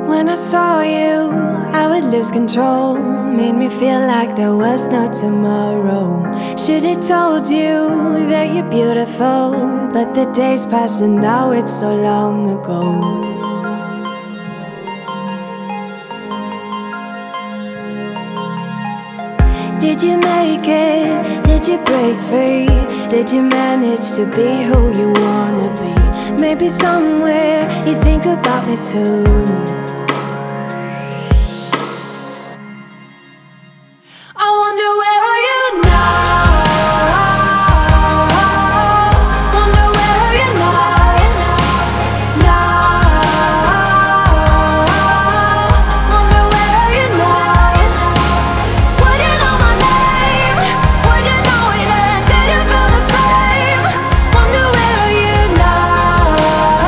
When I saw you, I would lose control. Made me feel like there was no tomorrow. Should've told you that you're beautiful, but the days pass and now it's so long ago. Did you make it? Did you break free? Did you manage to be who you wanna be? Maybe somewhere you think about me too. I wonder where are you now? Wonder where are you now? Wonder where are you now? Would you know my name? Would you know it and did you feel the same? Wonder where are you now?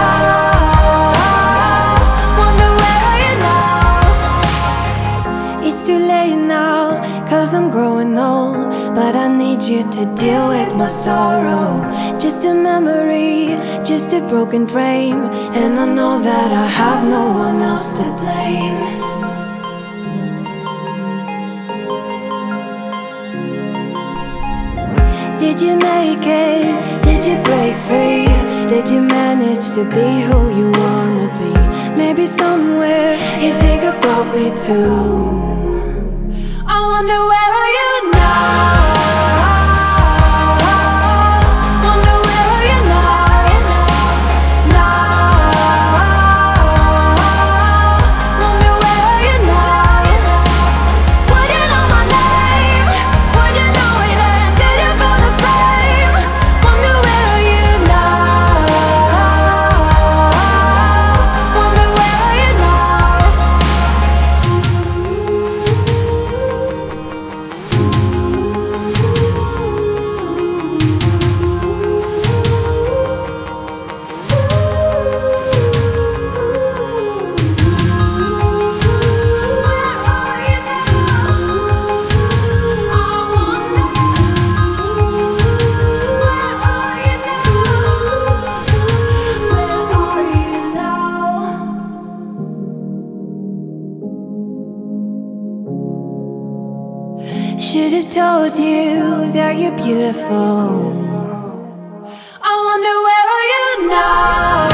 Wonder where are you now? It's too late now, 'cause I'm growing old, but I need you to deal with my sorrow. Just a memory, just a broken frame, and I know that I have no one else to blame. Did you make it? Did you break free? Did you manage to be who you wanna be? Maybe somewhere you think about me too. I wonder where are you now? Wonder where are you now? Wonder where are you now? Would you know my name? Would you know it and did you feel the same? Wonder where are you now? Wonder where are you now? Should've told you that you're beautiful. I wonder where are you now?